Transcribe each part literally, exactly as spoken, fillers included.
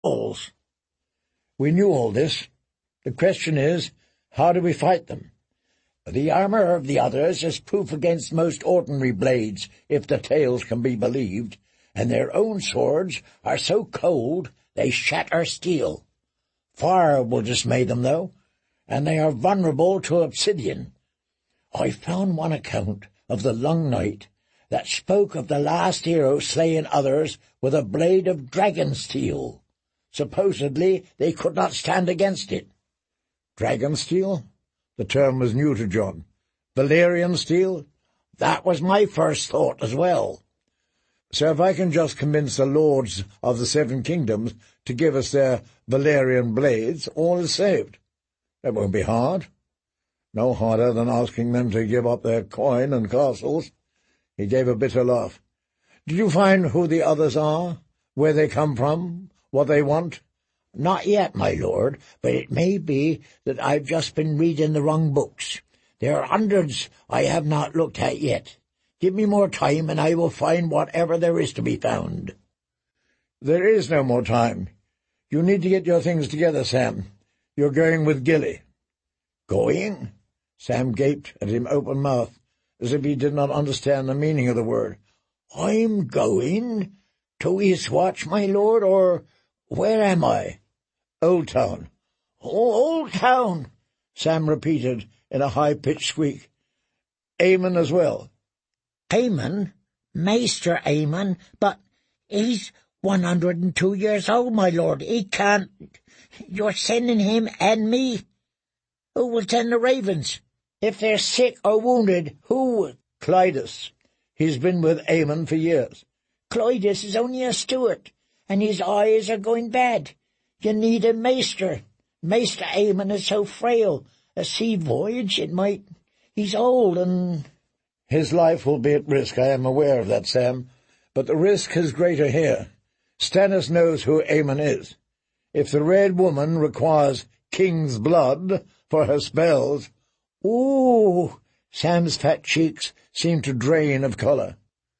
walls. We knew all this. The question is, how do we fight them? The armour of the others is proof against most ordinary blades, if the tales can be believed, and their own swords are so cold they shatter steel. Fire will dismay them, though, and they are vulnerable to obsidian. I found one account of the Long Night that spoke of the last hero slaying others with a blade of dragon steel. Supposedly they could not stand against it. Dragon steel? The term was new to John. Valyrian steel? That was my first thought as well. So if I can just convince the lords of the Seven Kingdoms to give us their Valyrian blades, all is saved. That won't be hard. No harder than asking them to give up their coin and castles. He gave a bitter laugh. Did you find who the others are? Where they come from? What they want? Not yet, my lord, but it may be that I've just been reading the wrong books. There are hundreds I have not looked at yet. Give me more time, and I will find whatever there is to be found. There is no more time. You need to get your things together, Sam. You're going with Gilly. Going? Sam gaped at him open-mouthed, as if he did not understand the meaning of the word. I'm going? To Eastwatch, my lord, or where am I? Oldtown. Oh, Oldtown, Sam repeated in a high-pitched squeak. Aemon as well. Aemon? Maester Aemon? But he's one hundred and two years old, my lord. He can't... You're sending him and me? Who will tend the ravens? If they're sick or wounded, who... Clydas. He's been with Aemon for years. Clydas is only a steward, and his eyes are going bad. You need a maester. Maester Aemon is so frail. A sea voyage, it might... He's old, and... His life will be at risk, I am aware of that, Sam. But the risk is greater here. Stannis knows who Aemon is. If the Red Woman requires king's blood for her spells... Ooh! Sam's fat cheeks seemed to drain of colour.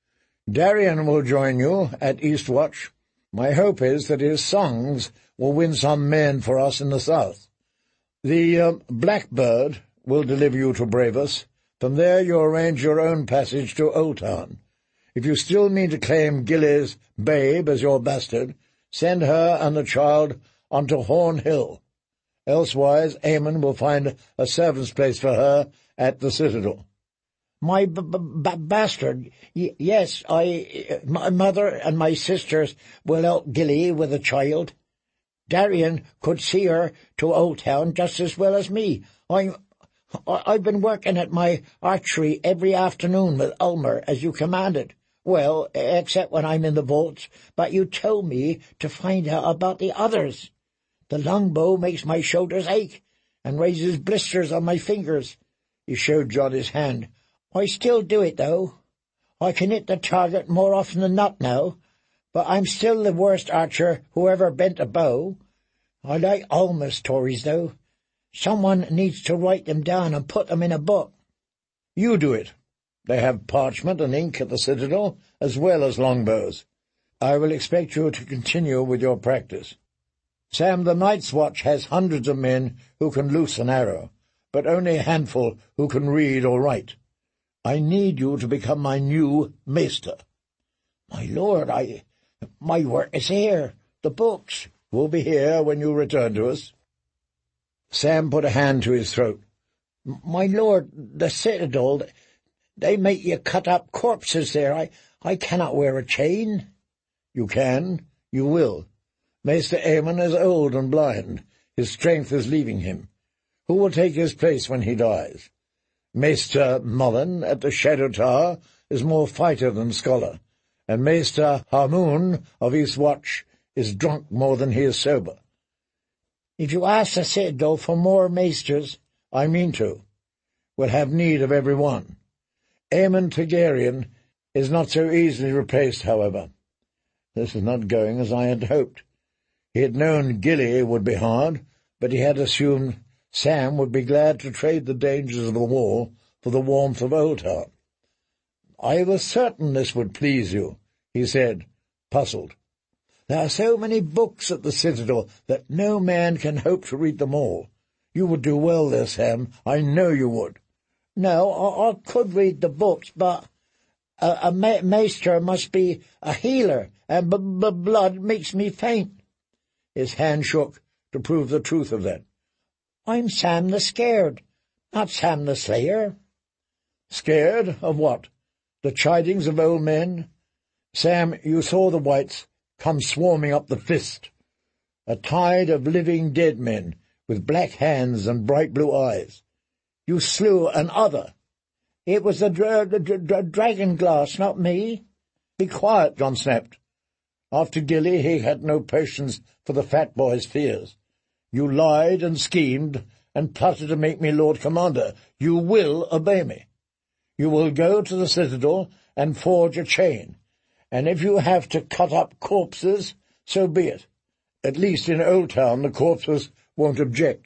Darien will join you at Eastwatch. My hope is that his songs will win some men for us in the south. The uh, Blackbird will deliver you to Bravos. From there you arrange your own passage to Oldtown. If you still mean to claim Gilly's babe as your bastard, send her and the child onto Horn Hill. Elsewise, Aemon will find a servant's place for her at the Citadel. My b b b bastard, y yes, I, my mother and my sisters will help Gilly with the child. Darien could see her to Oldtown just as well as me. I'm, I, I've been working at my archery every afternoon with Ulmer, as you commanded. Well, except when I'm in the vaults, but you told me to find out about the others. The longbow makes my shoulders ache and raises blisters on my fingers. He showed John his hand. I still do it, though. I can hit the target more often than not now, but I'm still the worst archer who ever bent a bow. I like Ulmer's stories, though. Someone needs to write them down and put them in a book. You do it. They have parchment and ink at the Citadel, as well as longbows. I will expect you to continue with your practice. Sam, the Night's Watch has hundreds of men who can loose an arrow, but only a handful who can read or write. I need you to become my new maester. My lord, I... my work is here. The books will be here when you return to us. Sam put a hand to his throat. My lord, the Citadel, they make you cut up corpses there. I, I cannot wear a chain. You can. You will. Maester Aemon is old and blind. His strength is leaving him. Who will take his place when he dies? Maester Mullen at the Shadow Tower is more fighter than scholar, and Maester Harmoon of Eastwatch is drunk more than he is sober. If you ask the Citadel for more maesters, I mean to. We'll have need of every one. Aemon Targaryen is not so easily replaced, however. This is not going as I had hoped. He had known Gilly would be hard, but he had assumed Sam would be glad to trade the dangers of the war for the warmth of Oldtown. I was certain this would please you, he said, puzzled. There are so many books at the Citadel that no man can hope to read them all. You would do well there, Sam. I know you would. No, I, I could read the books, but a, a ma- maester must be a healer, and b- b- blood makes me faint. His hand shook to prove the truth of that. I'm Sam the Scared, not Sam the Slayer. Scared of what? The chidings of old men? Sam, you saw the whites come swarming up the Fist, a tide of living dead men with black hands and bright blue eyes. You slew an other. It was the, dra- the dra- dragon glass, not me. Be quiet, John snapped. After Gilly, he had no patience for the fat boy's fears. You lied and schemed and plotted to make me Lord Commander. You will obey me. You will go to the Citadel and forge a chain, and if you have to cut up corpses, so be it. At least in Old Town the corpses won't object.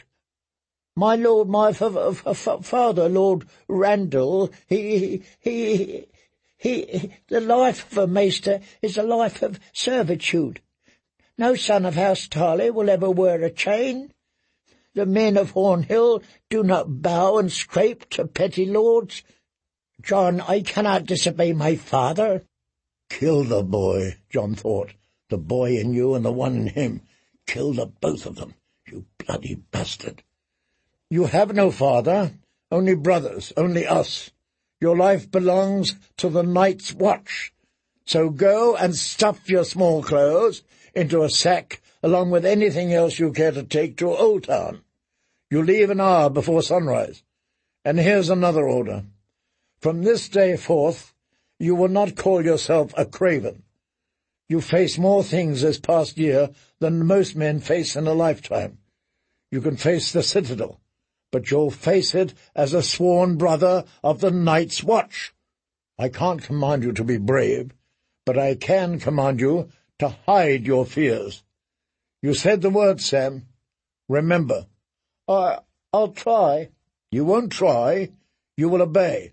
My lord, my f- f- f- father, Lord Randall, he, he, he, he, the life of a maester is a life of servitude. No son of House Tarley will ever wear a chain. The men of Hornhill do not bow and scrape to petty lords. John, I cannot disobey my father. Kill the boy, John thought. The boy in you and the one in him. Kill the both of them, you bloody bastard. You have no father, only brothers, only us. Your life belongs to the Night's Watch. So go and stuff your small clothes into a sack along with anything else you care to take to Old Town. You leave an hour before sunrise. And here's another order. From this day forth, you will not call yourself a craven. You face more things this past year than most men face in a lifetime. You can face the Citadel, but you'll face it as a sworn brother of the Night's Watch. I can't command you to be brave, but I can command you to hide your fears. You said the word, Sam. Remember. I, I'll try. You won't try. You will obey.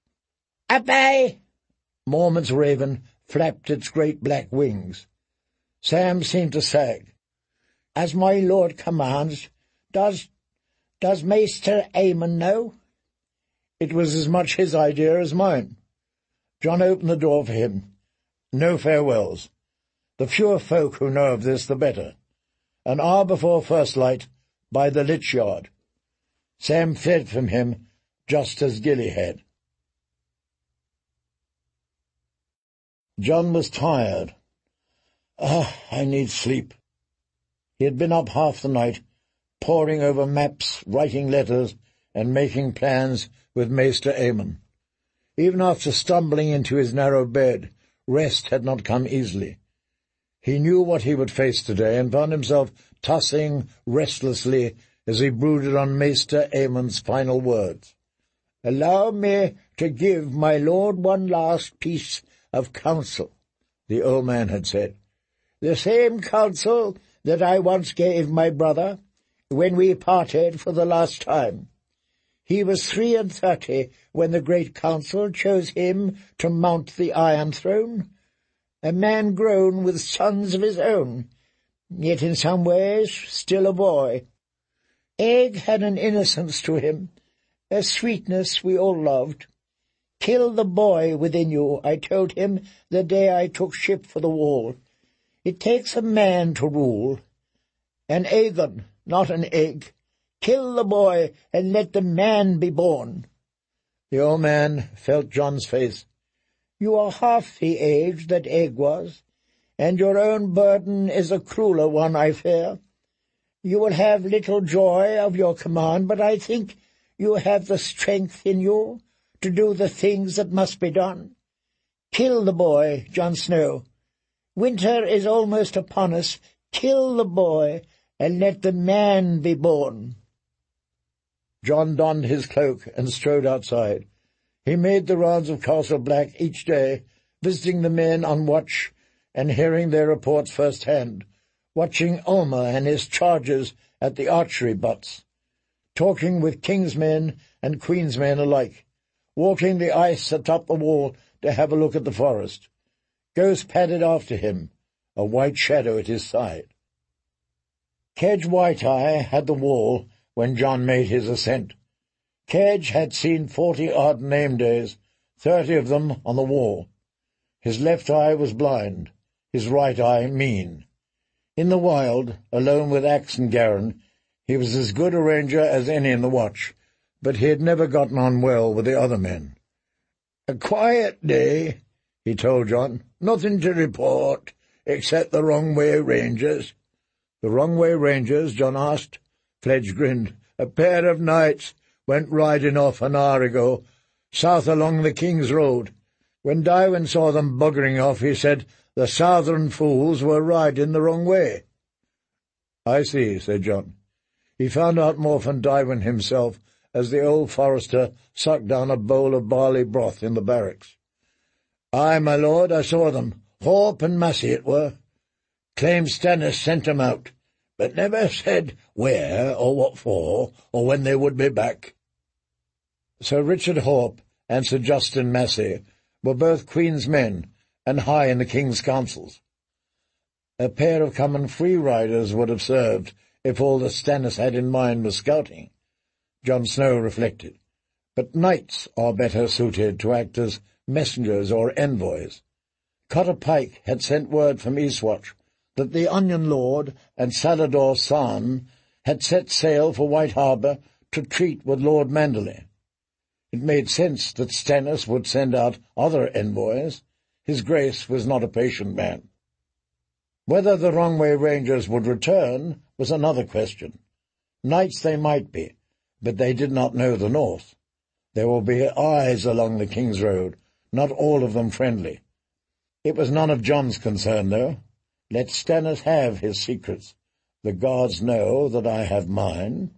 Obey! Mormont's raven flapped its great black wings. Sam seemed to sag. As my lord commands, does, does Maester Aemon know? It was as much his idea as mine. John opened the door for him. No farewells. The fewer folk who know of this, the better. An hour before first light, by the Lich Yard. Sam fled from him, just as Gilly had. John was tired. Ah, I need sleep. He had been up half the night, poring over maps, writing letters, and making plans with Maester Aemon. Even after stumbling into his narrow bed, rest had not come easily. He knew what he would face today, and found himself tossing restlessly as he brooded on Maester Aemon's final words. "Allow me to give my lord one last piece of counsel," the old man had said. "The same counsel that I once gave my brother when we parted for the last time. He was three and thirty when the great council chose him to mount the Iron Throne, a man grown with sons of his own, yet in some ways still a boy. Egg had an innocence to him, a sweetness we all loved. Kill the boy within you, I told him the day I took ship for the wall. It takes a man to rule, an Aegon, not an egg. Kill the boy, and let the man be born." The old man felt John's face. "You are half the age that Egg was, and your own burden is a crueler one, I fear. You will have little joy of your command, but I think you have the strength in you to do the things that must be done. Kill the boy, Jon Snow. Winter is almost upon us. Kill the boy, and let the man be born." John donned his cloak and strode outside. He made the rounds of Castle Black each day, visiting the men on watch and hearing their reports first-hand, watching Ulmer and his charges at the archery butts, talking with king's men and queen's men alike, walking the ice atop the wall to have a look at the forest. Ghost padded after him, a white shadow at his side. Kedge White-Eye had the wall when John made his ascent. Kedge had seen forty odd name days, thirty of them on the wall. His left eye was blind, his right eye mean. In the wild, alone with Axe and Garin, he was as good a ranger as any in the watch, but he had never gotten on well with the other men. "A quiet day," he told John. "Nothing to report, except the Wrong-Way Rangers." "The Wrong-Way Rangers?" John asked. Fledge grinned. "A pair of knights went riding off an hour ago, south along the King's Road. When Daiwyn saw them buggering off, he said the southern fools were riding the wrong way." "I see," said John. He found out more from Daiwyn himself as the old forester sucked down a bowl of barley broth in the barracks. "Aye, my lord, I saw them. Horp and Massey it were. Claims Stannis sent 'em out, but never said where or what for, or when they would be back." Sir Richard Horp and Sir Justin Massey were both Queen's men, and high in the King's councils. A pair of common free riders would have served if all that Stannis had in mind was scouting, Jon Snow reflected. But knights are better suited to act as messengers or envoys. Cotter Pike had sent word from Eastwatch that the Onion Lord and Salador San had set sail for White Harbour to treat with Lord Manderley. It made sense that Stannis would send out other envoys. His Grace was not a patient man. Whether the Wrong-Way Rangers would return was another question. Knights they might be, but they did not know the north. There will be eyes along the King's Road, not all of them friendly. It was none of Jon's concern, though. Let Stannis have his secrets. The gods know that I have mine.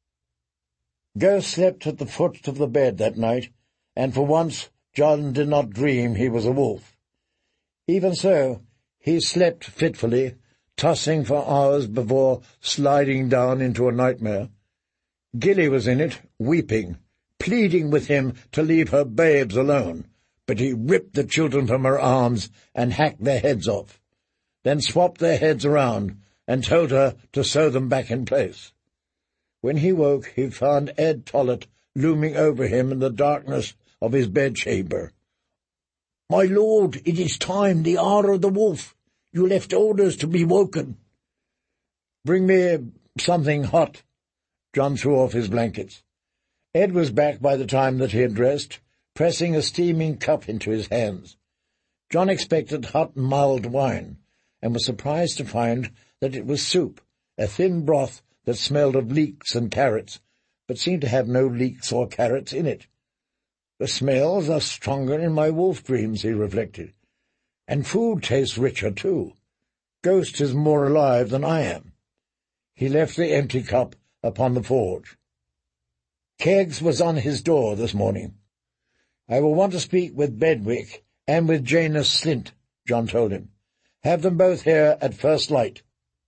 Ghost slept at the foot of the bed that night, and for once Jon did not dream he was a wolf. Even so, he slept fitfully, tossing for hours before sliding down into a nightmare. Gilly was in it, weeping, pleading with him to leave her babes alone, but he ripped the children from her arms and hacked their heads off, then swapped their heads around and told her to sew them back in place. When he woke, he found Ed Tollett looming over him in the darkness of his bedchamber. "My lord, it is time, the hour of the wolf. You left orders to be woken." "Bring me something hot." Jon threw off his blankets. Ed was back by the time that he had dressed, pressing a steaming cup into his hands. Jon expected hot mulled wine, and was surprised to find that it was soup, a thin broth that smelled of leeks and carrots, but seemed to have no leeks or carrots in it. "The smells are stronger in my wolf dreams," he reflected. "And food tastes richer, too. Ghost is more alive than I am." He left the empty cup upon the forge. Keggs was on his door this morning. "I will want to speak with Bedwick and with Janos Slint," Jon told him. "Have them both here at first light."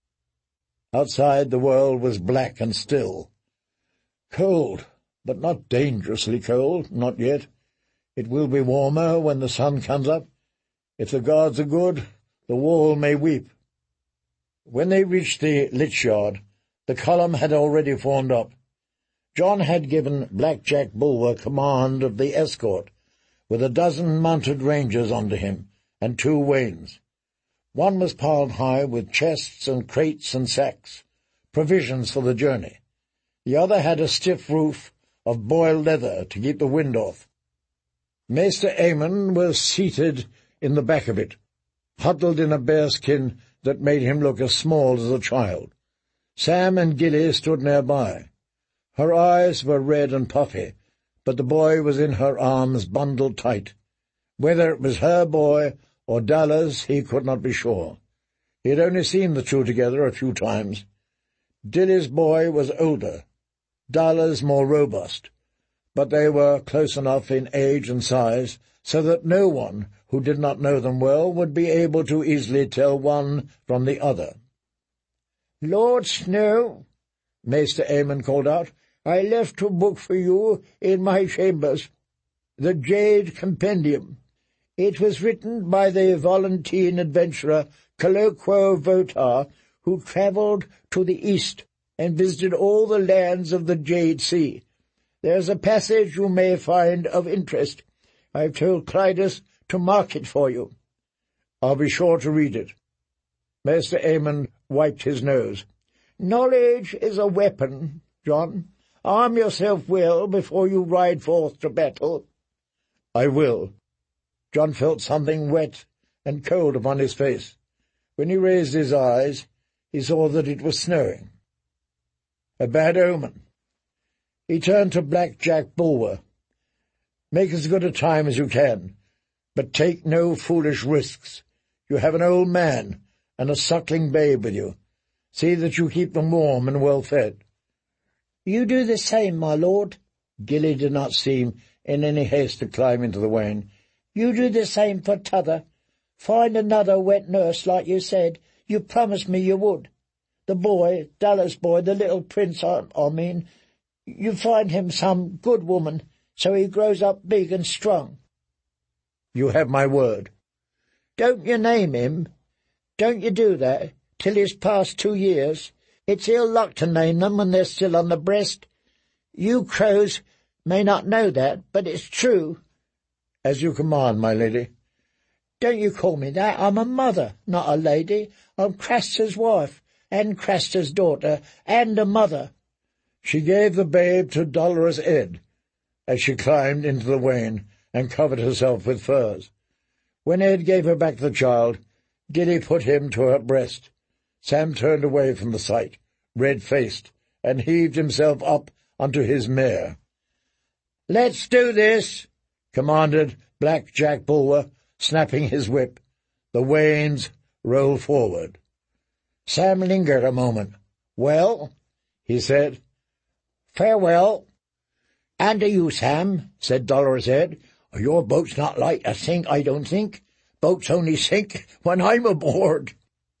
Outside the world was black and still. Cold, but not dangerously cold, not yet. It will be warmer when the sun comes up. If the gods are good, the wall may weep. When they reached the Lich-Yard, the column had already formed up. Jon had given Black Jack Bulwer command of the escort, with a dozen mounted rangers under him, and two wains. One was piled high with chests and crates and sacks, provisions for the journey. The other had a stiff roof of boiled leather to keep the wind off. Maester Aemon was seated in the back of it, huddled in a bearskin that made him look as small as a child. Sam and Gilly stood nearby. Her eyes were red and puffy, but the boy was in her arms bundled tight. Whether it was her boy or Dalla's, he could not be sure. He had only seen the two together a few times. Dilly's boy was older, Dalla's more robust, but they were close enough in age and size so that no one who did not know them well would be able to easily tell one from the other. "Lord Snow," Maester Aemon called out, "I left a book for you in my chambers, the Jade Compendium. It was written by the Volantene adventurer colloquo votar, who travelled to the east and visited all the lands of the Jade Sea. There's a passage you may find of interest. I've told Clydas to mark it for you. I'll be sure to read it. Master Aemon wiped his nose. Knowledge is a weapon, Jon. Arm yourself well before you ride forth to battle. I will. Jon felt something wet and cold upon his face. When he raised his eyes, he saw that it was snowing. A bad omen. He turned to Black Jack Bulwer. Make as good a time as you can, but take no foolish risks. You have an old man and a suckling babe with you. See that you keep them warm and well fed. You do the same, my lord. Gilly did not seem in any haste to climb into the wain. You do the same for t'other. Find another wet nurse, like you said. You promised me you would. The boy, Dallas boy, the little prince, I, I mean, you find him some good woman, so he grows up big and strong. You have my word. Don't you name him? Don't you do that, till he's past two years. It's ill luck to name them when they're still on the breast. You crows may not know that, but it's true. As you command, my lady. Don't you call me that. I'm a mother, not a lady. I'm Craster's wife, and Craster's daughter, and a mother. She gave the babe to Dolorous Ed, as she climbed into the wain and covered herself with furs. When Ed gave her back the child, Gilly put him to her breast. Sam turned away from the sight, red-faced, and heaved himself up unto his mare. "Let's do this," commanded Black Jack Bulwer, snapping his whip. The wains rolled forward. Sam lingered a moment. "Well," he said. "Farewell." "And to you, Sam," said Dolorous Ed. "Your boat's not like to sink, I don't think. Boats only sink when I'm aboard."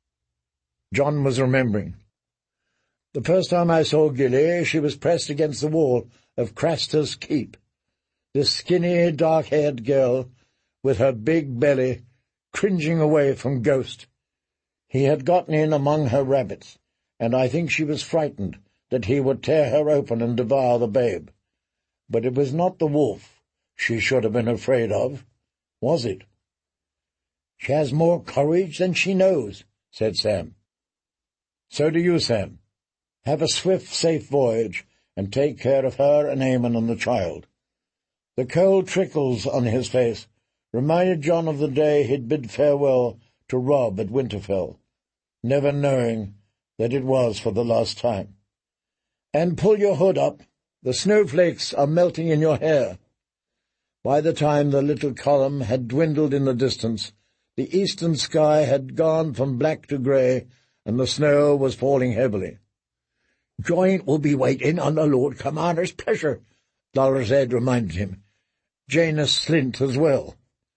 Jon was remembering. The first time I saw Gilly, she was pressed against the wall of Craster's Keep. This skinny, dark-haired girl, with her big belly, cringing away from Ghost. He had gotten in among her rabbits, and I think she was frightened that he would tear her open and devour the babe. But it was not the wolf she should have been afraid of, was it? "She has more courage than she knows," said Sam. "So do you, Sam. Have a swift, safe voyage, and take care of her and Aemon and the child." The cold trickles on his face reminded Jon of the day he'd bid farewell to Robb at Winterfell, never knowing that it was for the last time. "And pull your hood up. The snowflakes are melting in your hair." By the time the little column had dwindled in the distance, the eastern sky had gone from black to grey, and the snow was falling heavily. "Joint will be waiting on the Lord Commander's pleasure," Dolorous Ed reminded him. "Jaina Slint as well."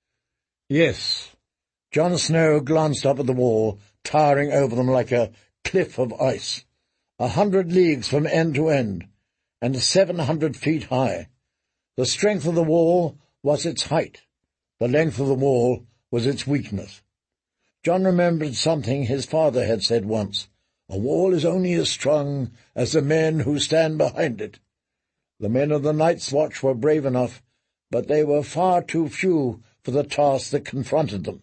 Yes. Jon Snow glanced up at the wall, towering over them like a cliff of ice, a hundred leagues from end to end, and seven hundred feet high. The strength of the wall was its height. The length of the wall was its weakness. Jon remembered something his father had said once. A wall is only as strong as the men who stand behind it. The men of the Night's Watch were brave enough, but they were far too few for the task that confronted them.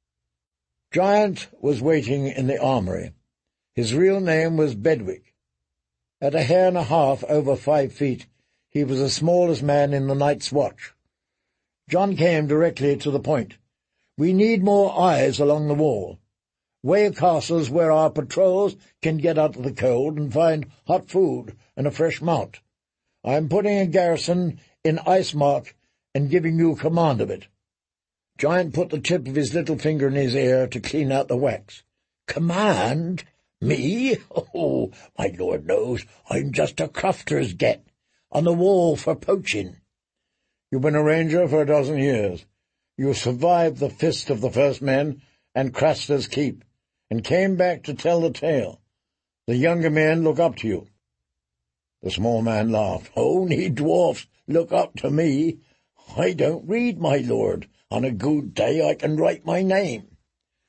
Giant was waiting in the armory. His real name was Bedwick. At a hair and a half over five feet, he was the smallest man in the Night's Watch. Jon came directly to the point. "We need more eyes along the wall. Way castles where our patrols can get out of the cold and find hot food and a fresh mount. I am putting a garrison in Icemark and giving you command of it." Giant put the tip of his little finger in his ear to clean out the wax. "Command? Me? Oh, my lord knows I'm just a crofter's get, on the wall for poaching." "You've been a ranger for a dozen years. You survived the fist of the first men and Craster's Keep, and came back to tell the tale. The younger men look up to you." The small man laughed. "Only dwarfs look up to me. I don't read, my lord. On a good day I can write my name."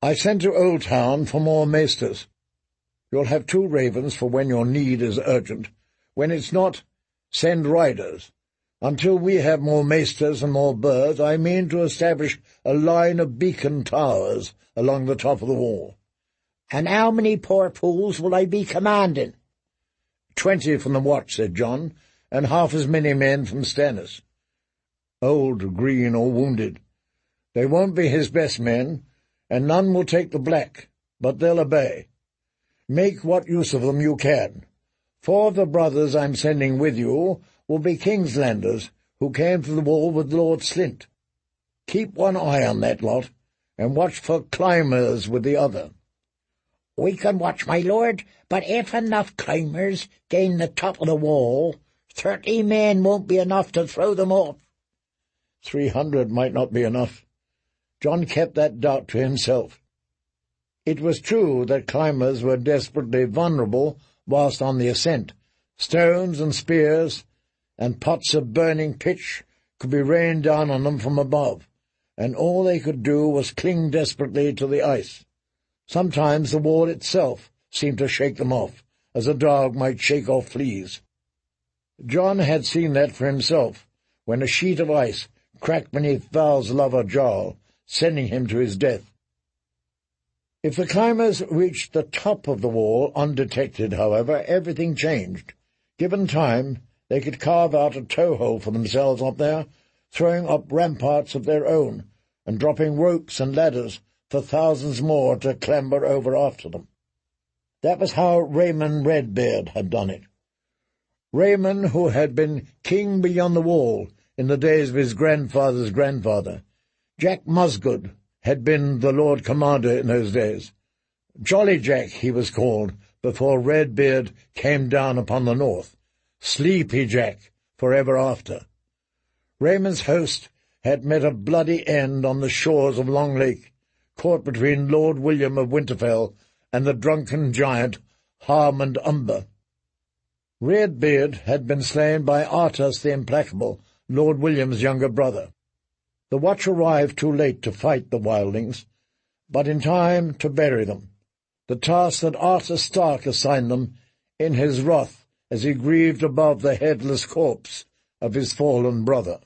I sent to Old Town for more maesters. You'll have two ravens for when your need is urgent. When it's not, send riders. Until we have more maesters and more birds, I mean to establish a line of beacon towers along the top of the wall. And how many poor fools will I be commanding? Twenty from the watch, said John, and half as many men from Stannis. Old, green, or wounded. They won't be his best men, and none will take the black, but they'll obey. Make what use of them you can. Four of the brothers I'm sending with you will be Kingslanders who came to the wall with Lord Slint. Keep one eye on that lot, and watch for climbers with the other. We can watch, my lord, but if enough climbers gain the top of the wall, thirty men won't be enough to throw them off. Three hundred might not be enough. John kept that doubt to himself. It was true that climbers were desperately vulnerable whilst on the ascent. Stones and spears and pots of burning pitch could be rained down on them from above, and all they could do was cling desperately to the ice. Sometimes the wall itself seemed to shake them off, as a dog might shake off fleas. John had seen that for himself, when a sheet of ice cracked beneath Val's lower jaw, sending him to his death. If the climbers reached the top of the wall undetected, however, everything changed. Given time, they could carve out a toe-hole for themselves up there, throwing up ramparts of their own, and dropping ropes and ladders for thousands more to clamber over after them. That was how Raymond Redbeard had done it. Raymond, who had been king beyond the wall in the days of his grandfather's grandfather. Jack Musgood had been the Lord Commander in those days. Jolly Jack, he was called, before Redbeard came down upon the north. Sleepy Jack, forever after. Raymond's host had met a bloody end on the shores of Long Lake, caught between Lord William of Winterfell and the drunken giant Harmond Umber. Redbeard had been slain by Artus the Implacable, Lord William's younger brother. The watch arrived too late to fight the wildlings, but in time to bury them, the task that Arthur Stark assigned them in his wrath as he grieved above the headless corpse of his fallen brother.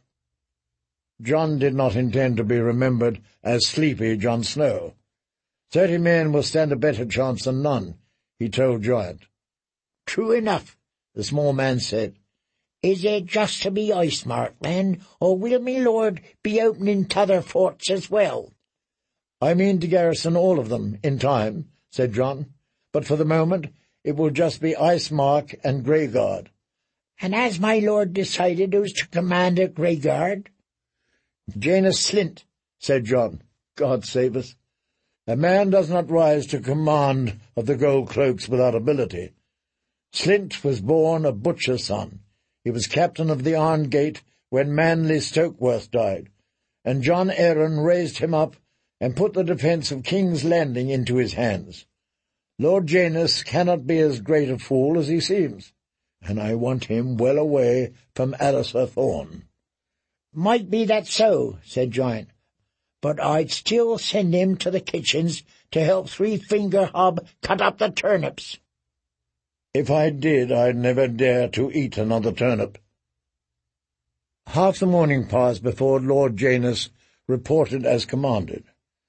John did not intend to be remembered as sleepy Jon Snow. Thirty men will stand a better chance than none, he told Giant. True enough, the small man said. Is it just to be ice-marked, then, or will me lord be opening t'other forts as well? I mean to garrison all of them, in time, said John, but for the moment it will just be Icemark and Greyguard. And has my lord decided who's to command at Greyguard? Janos Slynt, said John. God save us. A man does not rise to command of the gold cloaks without ability. Slynt was born a butcher's son. He was captain of the Iron Gate when Manly Stokeworth died, and John Arryn raised him up and put the defence of King's Landing into his hands. Lord Janos cannot be as great a fool as he seems, and I want him well away from Alliser Thorne. Might be that so, said Giant, but I'd still send him to the kitchens to help Three-Finger Hob cut up the turnips. If I did, I'd never dare to eat another turnip. Half the morning passed before Lord Janos reported as commanded.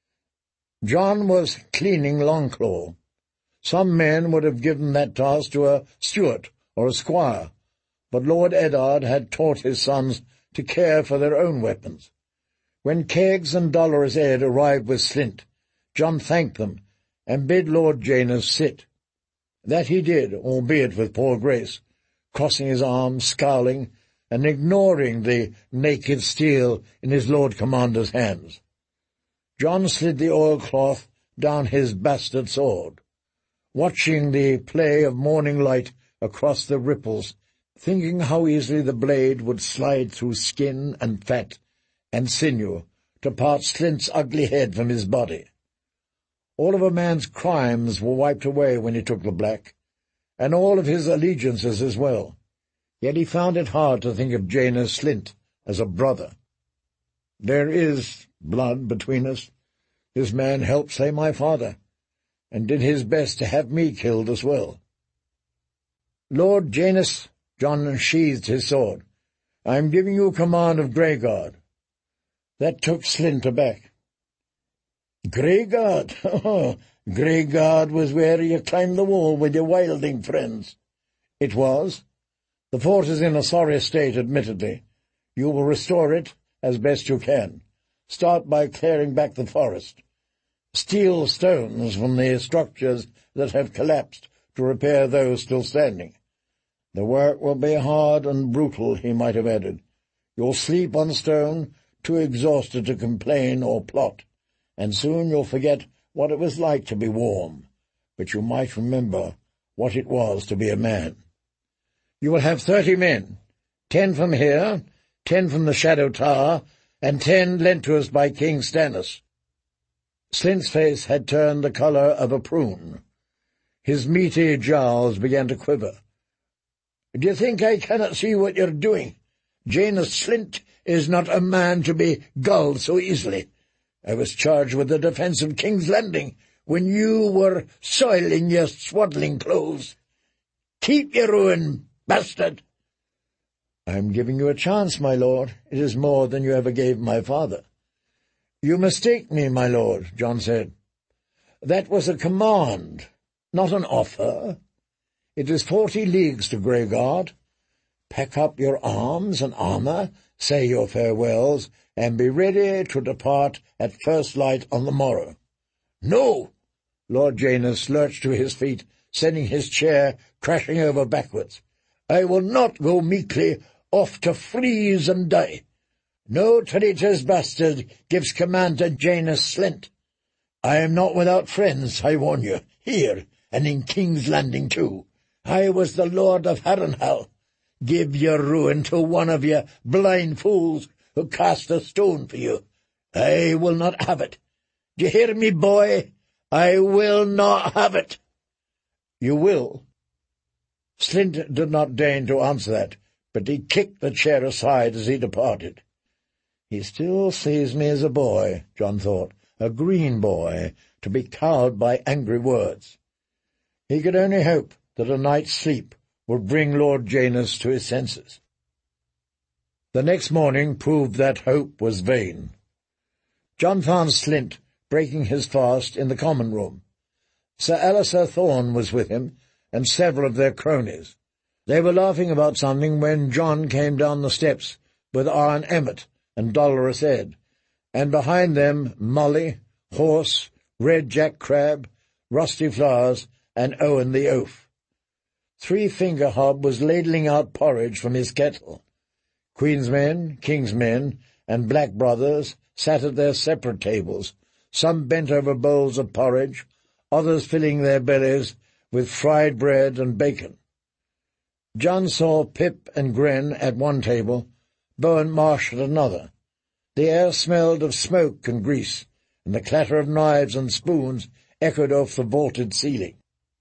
John was cleaning Longclaw. Some men would have given that task to a steward or a squire, but Lord Eddard had taught his sons to care for their own weapons. When Keggs and Dolorous Ed arrived with Slynt, John thanked them and bid Lord Janos sit. That he did, albeit with poor grace, crossing his arms, scowling, and ignoring the naked steel in his Lord Commander's hands. John slid the oilcloth down his bastard sword, watching the play of morning light across the ripples, thinking how easily the blade would slide through skin and fat and sinew to part Slynt's ugly head from his body. All of a man's crimes were wiped away when he took the black, and all of his allegiances as well. Yet he found it hard to think of Janos Slynt as a brother. There is blood between us. This man helped slay my father, and did his best to have me killed as well." "Lord Janus," Jon sheathed his sword, "I am giving you command of Greyguard." That took Slint aback. "Greyguard? Oh, Greyguard was where you climbed the wall with your wilding friends." "It was. The fort is in a sorry state, admittedly. You will restore it as best you can. Start by clearing back the forest. Steal stones from the structures that have collapsed to repair those still standing. The work will be hard and brutal," he might have added. "You'll sleep on stone, too exhausted to complain or plot, and soon you'll forget what it was like to be warm, but you might remember what it was to be a man. You will have thirty men, ten from here, ten from the Shadow Tower, and ten lent to us by King Stannis." Slint's face had turned the colour of a prune. His meaty jowls began to quiver. "Do you think I cannot see what you're doing? Janus Slint is not a man to be gulled so easily. I was charged with the defence of King's Landing when you were soiling your swaddling clothes. Keep your ruin, bastard!" "I am giving you a chance, my lord. It is more than you ever gave my father." "You mistake me, my lord," Jon said. "That was a command, not an offer. It is forty leagues to Greyguard. Pack up your arms and armour, say your farewells, and be ready to depart at first light on the morrow." "No!" Lord Janus lurched to his feet, sending his chair crashing over backwards. "I will not go meekly off to freeze and die. No traitor's bastard gives command to Janus Slint. I am not without friends, I warn you, here and in King's Landing too. I was the Lord of Harrenhal. Give your ruin to one of your blind fools who cast a stone for you. I will not have it. Do you hear me, boy? I will not have it." "You will?" Slint did not deign to answer that, but he kicked the chair aside as he departed. He still sees me as a boy, Jon thought, a green boy, to be cowed by angry words. He could only hope that a night's sleep would bring Lord Janus to his senses. The next morning proved that hope was vain. Jon found Slint breaking his fast in the common room. Sir Alistair Thorne was with him, and several of their cronies. They were laughing about something when Jon came down the steps with Arn Emmett and Dolorous Ed, and behind them Molly, Horse, Red Jack Crab, Rusty Flowers, and Owen the Oaf. Three Finger Hob was ladling out porridge from his kettle. Queen's men, King's men, and Black Brothers sat at their separate tables, some bent over bowls of porridge, others filling their bellies with fried bread and bacon. Jon saw Pip and Gren at one table, Bowen Marsh at another. The air smelled of smoke and grease, and the clatter of knives and spoons echoed off the vaulted ceiling.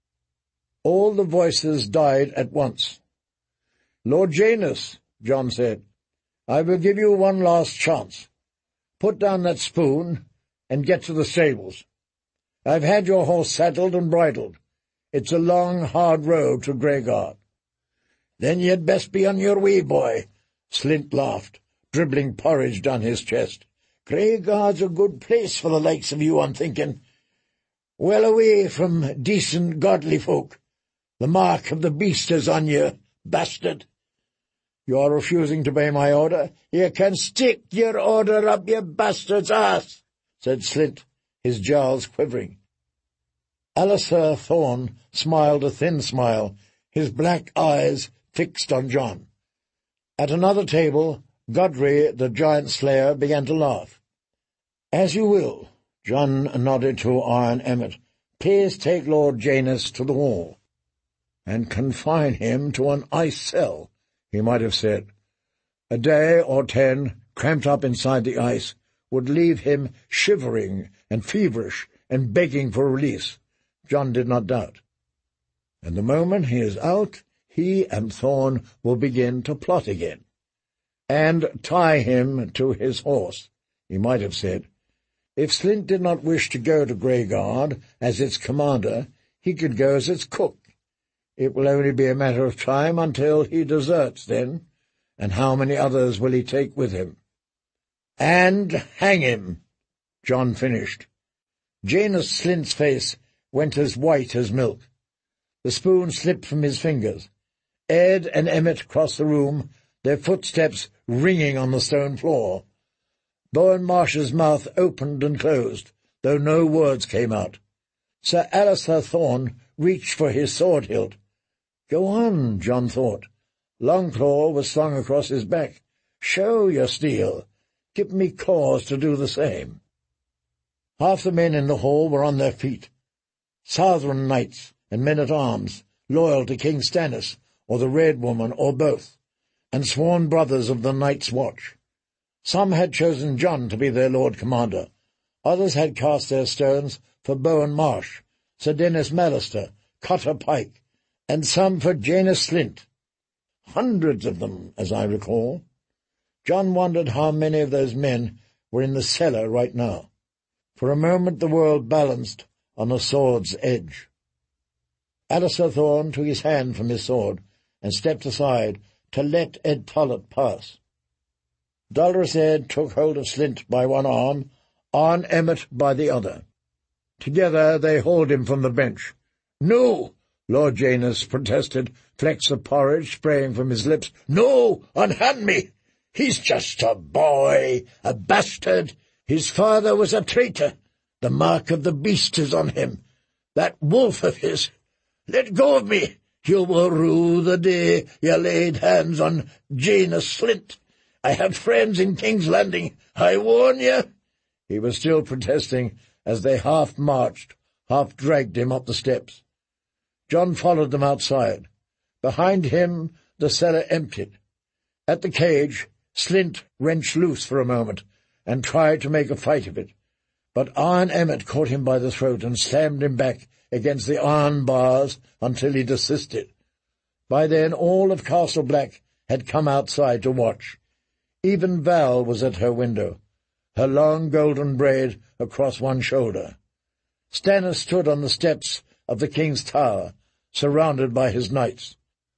All the voices died at once. "Lord Janus," Jon said, "I will give you one last chance. Put down that spoon and get to the stables. I've had your horse saddled and bridled. It's a long, hard road to Greyguard." "Then you'd best be on your way, boy," Slint laughed, dribbling porridge down his chest. "Greyguard's a good place for the likes of you, I'm thinking. Well away from decent, godly folk. The mark of the beast is on you, bastard." "You are refusing to obey my order?" "You can stick your order up your bastard's ass," said Slint, his jowls quivering. Alistair Thorne smiled a thin smile, his black eyes fixed on Jon. At another table, Godfrey, the giant slayer, began to laugh. "As you will," Jon nodded to Arn Emmett. "Please take Lord Janus to the wall, and confine him to an ice cell," he might have said. A day or ten, cramped up inside the ice, would leave him shivering and feverish and begging for release, Jon did not doubt. And the moment he is out, he and Thorne will begin to plot again. "And tie him to his horse," he might have said. If Slint did not wish to go to Greyguard as its commander, he could go as its cook. It will only be a matter of time until he deserts then, and how many others will he take with him? And hang him, John finished. Janus Slint's face went as white as milk. The spoon slipped from his fingers. Ed and Emmett crossed the room, their footsteps ringing on the stone floor. Bowen Marsh's mouth opened and closed, though no words came out. Sir Alistair Thorne reached for his sword hilt. Go on, John thought. Longclaw was slung across his back. Show your steel. Give me cause to do the same. Half the men in the hall were on their feet. Southron knights and men-at-arms, loyal to King Stannis, or the Red Woman, or both, and sworn brothers of the Night's Watch. Some had chosen John to be their Lord Commander. Others had cast their stones for Bowen Marsh, Sir Dennis Mallister, Cotter Pike, and some for Janus Slint. Hundreds of them, as I recall. John wondered how many of those men were in the cellar right now. For a moment the world balanced on a sword's edge. Alistair Thorne took his hand from his sword and stepped aside to let Ed Tollett pass. Dolorous Ed took hold of Slint by one arm, Arn Emmett by the other. Together they hauled him from the bench. "No!" Lord Janus protested, flecks of porridge spraying from his lips. "No! Unhand me! He's just a boy, a bastard. His father was a traitor. The mark of the beast is on him. That wolf of his. Let go of me. You will rue the day you laid hands on Janus Slint. I have friends in King's Landing. I warn you." He was still protesting as they half marched, half dragged him up the steps. John followed them outside. Behind him the cellar emptied. At the cage, Slint wrenched loose for a moment and tried to make a fight of it, but Arn Emmett caught him by the throat and slammed him back against the iron bars until he desisted. By then all of Castle Black had come outside to watch. Even Val was at her window, her long golden braid across one shoulder. Stannis stood on the steps of the King's Tower, surrounded by his knights.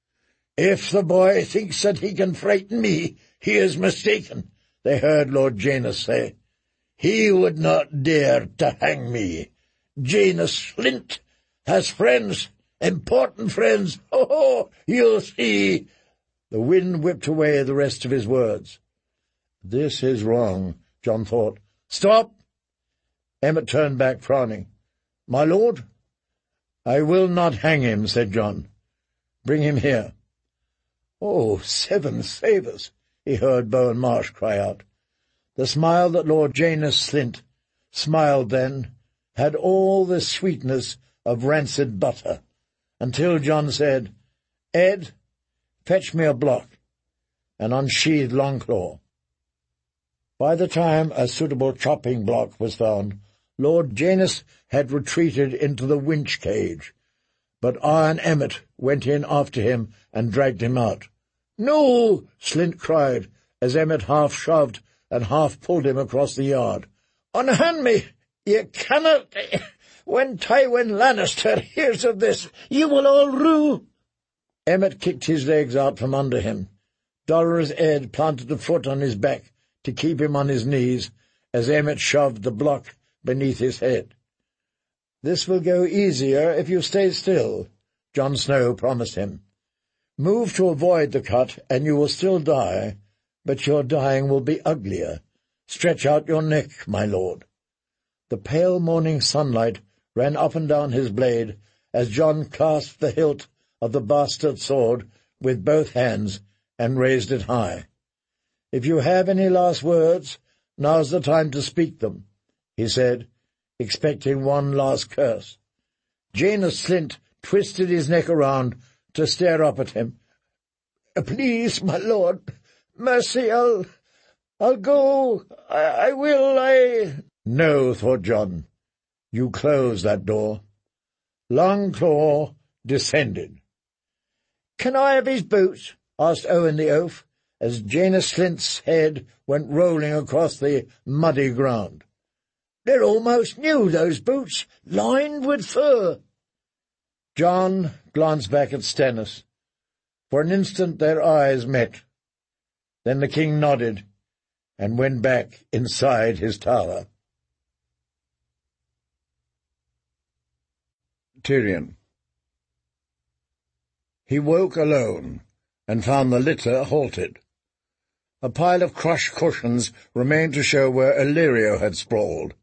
"If the boy thinks that he can frighten me, he is mistaken," they heard Lord Janus say. "He would not dare to hang me. Janus Slint has friends, important friends. Ho, ho, you'll see." The wind whipped away the rest of his words. This is wrong, John thought. "Stop!" Emmett turned back, frowning. "My lord?" "I will not hang him," said John. "Bring him here." "Oh, seven savers!" he heard Bowen Marsh cry out. The smile that Lord Janus Slint smiled then had all the sweetness of rancid butter, until John said, "Ed, fetch me a block," and unsheathed Longclaw. By the time a suitable chopping block was found, Lord Janus had retreated into the winch cage, but Arn Emmett went in after him and dragged him out. "No!" Slint cried, as Emmett half shoved and half pulled him across the yard. "Unhand me! You cannot! When Tywin Lannister hears of this, you will all rue." Emmett kicked his legs out from under him. Dolorous Ed planted a foot on his back to keep him on his knees as Emmett shoved the block beneath his head. "This will go easier if you stay still," Jon Snow promised him. "Move to avoid the cut, and you will still die, but your dying will be uglier. Stretch out your neck, my lord." The pale morning sunlight ran up and down his blade as Jon clasped the hilt of the bastard sword with both hands and raised it high. "If you have any last words, now's the time to speak them," he said, expecting one last curse. Janus Slint twisted his neck around to stare up at him. "Please, my lord, mercy, I'll... I'll go, I, I will, I—" "No," thought John. "You close that door." Longclaw descended. "Can I have his boots?" asked Owen the Oaf, as Janus Slint's head went rolling across the muddy ground. They're almost new, those boots, lined with fur. John glanced back at Stannis. For an instant their eyes met. Then the king nodded and went back inside his tower. Tyrion. He woke alone and found the litter halted. A pile of crushed cushions remained to show where Illyrio had sprawled.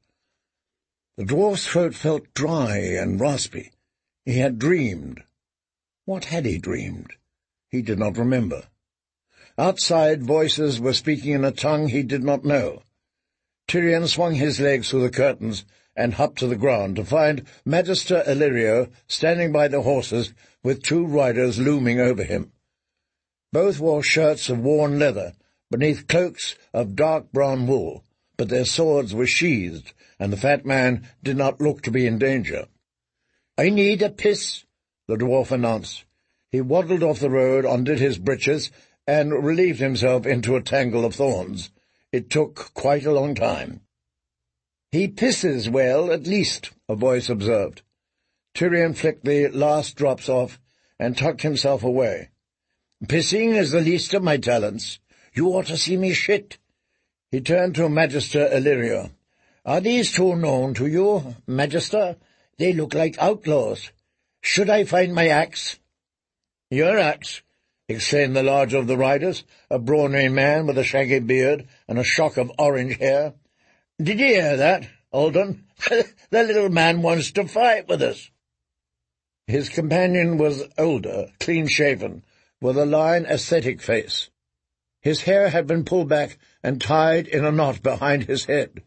The dwarf's throat felt dry and raspy. He had dreamed. What had he dreamed? He did not remember. Outside, voices were speaking in a tongue he did not know. Tyrion swung his legs through the curtains and hopped to the ground to find Magister Illyrio standing by the horses with two riders looming over him. Both wore shirts of worn leather, beneath cloaks of dark brown wool, but their swords were sheathed, and the fat man did not look to be in danger. "I need a piss," the dwarf announced. He waddled off the road, undid his breeches, and relieved himself into a tangle of thorns. It took quite a long time. "He pisses well, at least," a voice observed. Tyrion flicked the last drops off and tucked himself away. "Pissing is the least of my talents. You ought to see me shit." He turned to Magister Illyrio. "Are these two known to you, Magister? They look like outlaws. Should I find my axe?" "Your axe," exclaimed the larger of the riders, a brawny man with a shaggy beard and a shock of orange hair. "Did you hear that, Alden? The little man wants to fight with us." His companion was older, clean-shaven, with a lined, ascetic face. His hair had been pulled back and tied in a knot behind his head.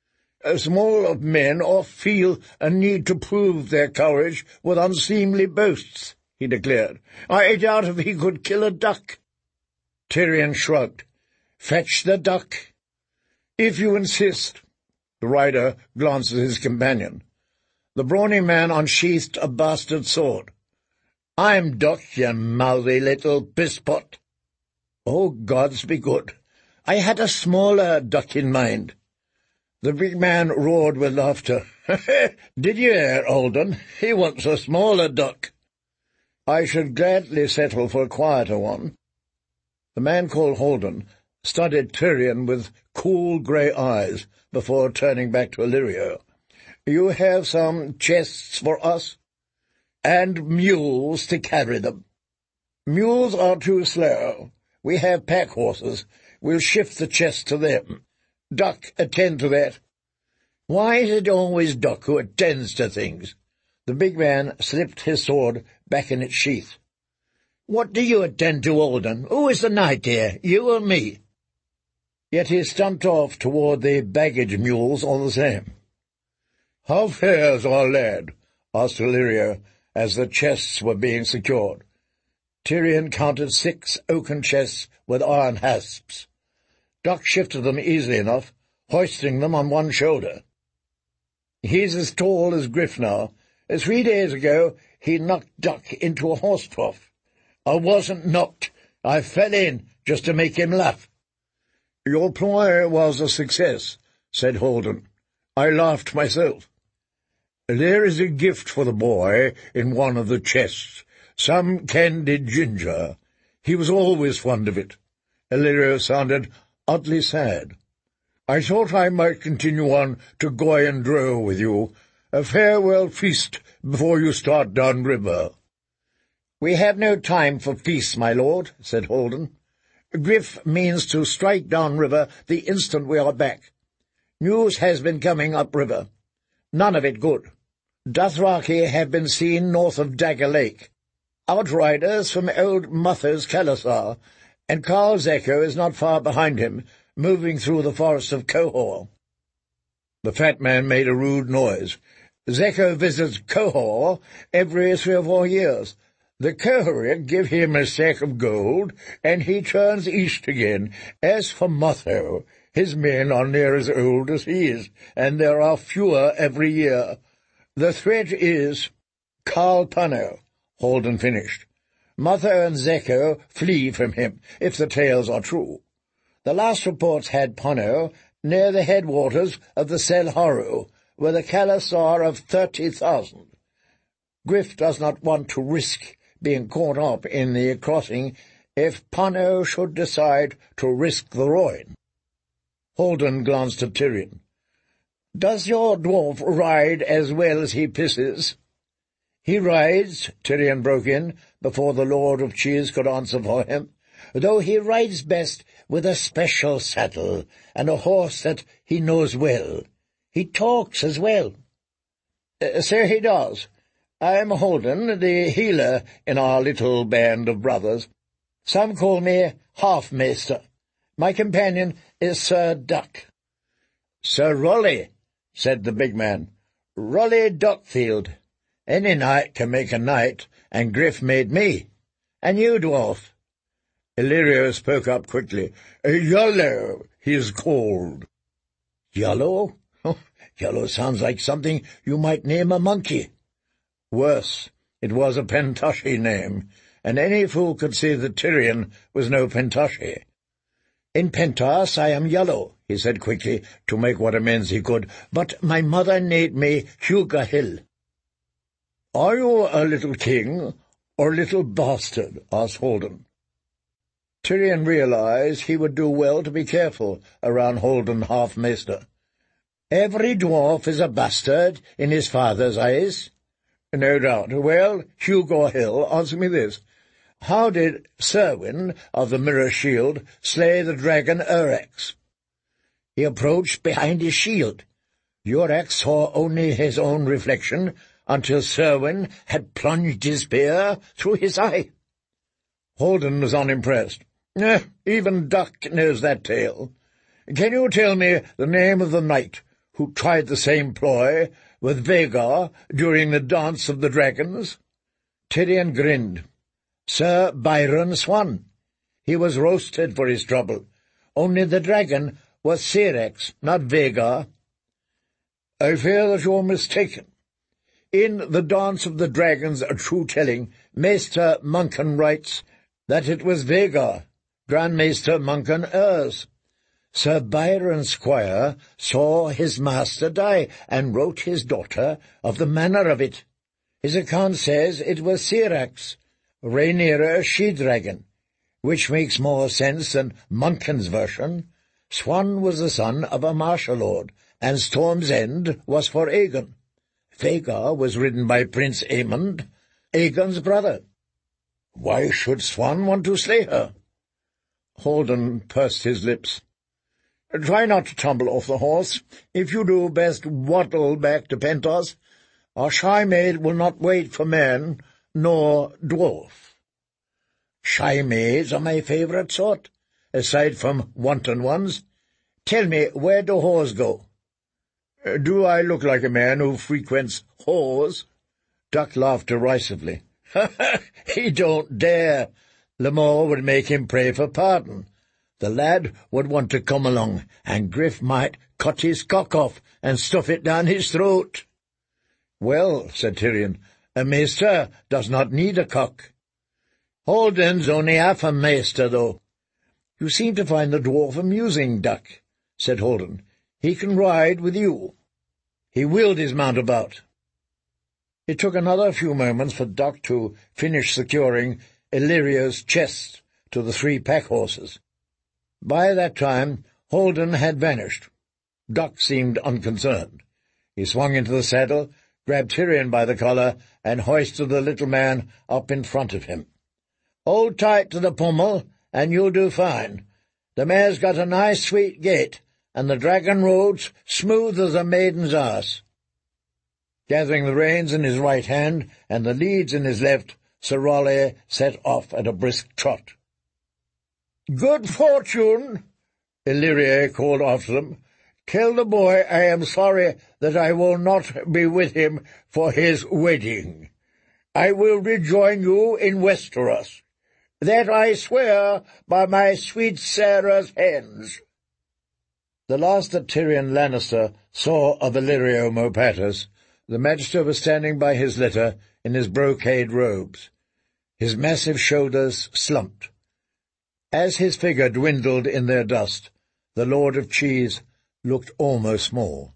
"Small of men oft feel a need to prove their courage with unseemly boasts," he declared. "I doubt if he could kill a duck." Tyrion shrugged. "Fetch the duck." "If you insist." The rider glanced at his companion. The brawny man unsheathed a bastard sword. "I'm duck, you mouthy little pisspot." "Oh, gods be good. I had a smaller duck in mind." The big man roared with laughter. "Did you hear, Alden? He wants a smaller duck." "I should gladly settle for a quieter one." The man called Holden studied Tyrion with cool grey eyes before turning back to Illyrio. "You have some chests for us?" "And mules to carry them." "Mules are too slow. We have pack horses. We'll shift the chests to them. Duck, attend to that." "Why is it always Duck who attends to things?" The big man slipped his sword back in its sheath. "What do you attend to, Alden? Who is the knight here, you or me?" Yet he stumped off toward the baggage mules all the same. "How fares our lad?" asked Illyrio, as the chests were being secured. Tyrion counted six oaken chests with iron hasps. Duck shifted them easily enough, hoisting them on one shoulder. "He's as tall as Griff now. Three days ago he knocked Duck into a horse trough. I wasn't knocked. I fell in just to make him laugh." "Your ploy was a success," said Holden. "I laughed myself. There is a gift for the boy in one of the chests, some candied ginger. He was always fond of it." Illyrio sounded oddly sad. "I thought I might continue on to Goyen Dro with you, a farewell feast before you start down river." "We have no time for feasts, my lord," said Holden. "Griff means to strike down river the instant we are back. News has been coming up river. None of it good. Dothraki have been seen north of Dagger Lake. Outriders from old Muther's Khalasar, and Karl Zekko is not far behind him, moving through the forest of Qohor." The fat man made a rude noise. "Zekko visits Qohor every three or four years. The Qohorik give him a sack of gold, and he turns east again. As for Muther, his men are near as old as he is, and there are fewer every year. The threat is—" "Karl Punno," Holden finished. "Muther and Zekko flee from him, if the tales are true. The last reports had Punno near the headwaters of the Selharu, with a calasar of thirty thousand. Griff does not want to risk being caught up in the crossing if Pano should decide to risk the Rhoyne. Holden glanced at Tyrion. "Does your dwarf ride as well as he pisses?" "He rides," Tyrion broke in, before the Lord of Cheese could answer for him, "though he rides best with a special saddle, and a horse that he knows well. He talks as well." Uh, "So he does. I am Holden, the healer in our little band of brothers. Some call me Half-Maester. My companion is Sir Duck." "Sir Rolly," said the big man. "Rolly Duckfield. Any knight can make a knight, and Griff made me. And you, dwarf?" Illyrio spoke up quickly. "Yellow, he is called." "Yellow? Oh, Yellow sounds like something you might name a monkey." Worse, it was a Pentoshi name, and any fool could see that Tyrion was no Pentoshi. "In Pentos I am Yellow," he said quickly, to make what amends he could, "but my mother named me Huga Hill." "Are you a little king, or a little bastard?" asked Holden. Tyrion realized he would do well to be careful around Holden Half-Maester. "Every dwarf is a bastard in his father's eyes." "No doubt. Well, Hugo Hill, answer me this. How did Serwyn of the Mirror Shield slay the dragon Urex?" "He approached behind his shield. Urex saw only his own reflection until Serwyn had plunged his spear through his eye." Holden was unimpressed. Eh, even Duck knows that tale. Can you tell me the name of the knight who tried the same ploy with Vhagar during the Dance of the Dragons?" Tyrion grinned. "Sir Byron Swan. He was roasted for his trouble. Only the dragon was Syrax, not Vhagar." "I fear that you're mistaken. In the Dance of the Dragons, a true telling, Maester Muncan writes that it was Vhagar, Grand Maester Muncan Urs. Sir Byron's squire saw his master die, and wrote his daughter of the manner of it. His account says it was Syrax, Rhaenyra she-dragon, which makes more sense than Muncan's version. Swan was the son of a martial lord, and Storm's End was for Aegon. Vhagar was ridden by Prince Aemond, Aegon's brother. Why should Swan want to slay her?" Holden pursed his lips. "Try not to tumble off the horse. If you do, best waddle back to Pentos. Our shy maid will not wait for man, nor dwarf." "Shy maids are my favourite sort, aside from wanton ones. Tell me, where do whores go?" "Do I look like a man who frequents whores?" Duck laughed derisively. "He don't dare. Lamore would make him pray for pardon. The lad would want to come along, and Griff might cut his cock off and stuff it down his throat." "Well," said Tyrion, "a maester does not need a cock." "Holden's only half a maester, though." "You seem to find the dwarf amusing, Duck," said Holden. "He can ride with you." He wheeled his mount about. It took another few moments for Duck to finish securing Illyrio's chest to the three pack-horses. By that time Holden had vanished. Duck seemed unconcerned. He swung into the saddle, grabbed Tyrion by the collar, and hoisted the little man up in front of him. "Hold tight to the pommel, and you'll do fine. The mare's got a nice sweet gait, and the dragon road's smooth as a maiden's arse." Gathering the reins in his right hand and the leads in his left, Sir Raleigh set off at a brisk trot. "Good fortune!" Illyrio called after them. "Tell the boy I am sorry that I will not be with him for his wedding. I will rejoin you in Westeros. That I swear by my sweet Sarah's hands." The last that Tyrion Lannister saw of Illyrio Mopatis, the Magister was standing by his litter in his brocade robes. His massive shoulders slumped. As his figure dwindled in their dust, the Lord of Cheese looked almost small.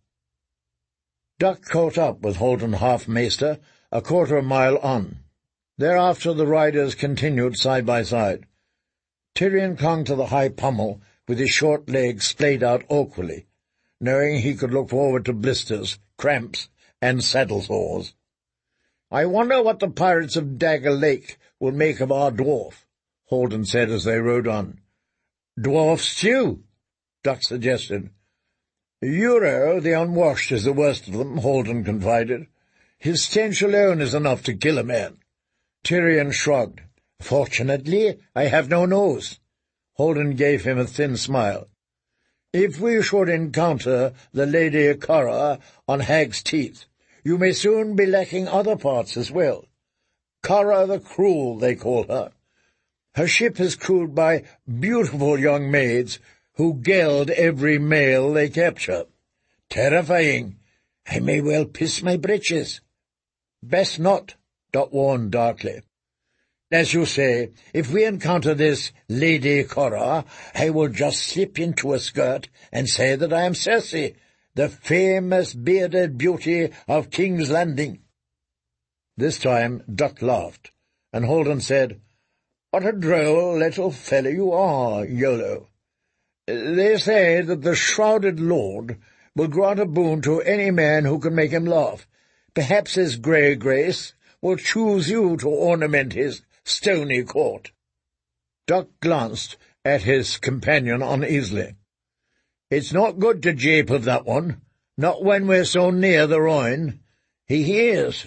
Duck caught up with Holden Half-Maester a quarter of a mile on. Thereafter the riders continued side by side. Tyrion clung to the high pommel with his short legs splayed out awkwardly, knowing he could look forward to blisters, cramps, and saddle sores. "I wonder what the pirates of Dagger Lake will make of our dwarf," Holden said as they rode on. "Dwarf stew," Duck suggested. "Euron the Unwashed is the worst of them," Holden confided. "His stench alone is enough to kill a man." Tyrion shrugged. "Fortunately, I have no nose." Holden gave him a thin smile. "If we should encounter the Lady Cara on Hag's Teeth, you may soon be lacking other parts as well. Cara the Cruel, they call her. Her ship is crewed by beautiful young maids who geld every male they capture. Terrifying. I may well piss my breeches." "Best not," Dot warned darkly. "As you say, if we encounter this Lady Cara, I will just slip into a skirt and say that I am Cersei, the famous bearded beauty of King's Landing." This time Duck laughed, and Holden said, "What a droll little fellow you are, Iolo. They say that the shrouded lord will grant a boon to any man who can make him laugh. Perhaps his grey grace will choose you to ornament his stony court." Duck glanced at his companion uneasily. "It's not good to jape of that one, not when we're so near the Rhine. He hears."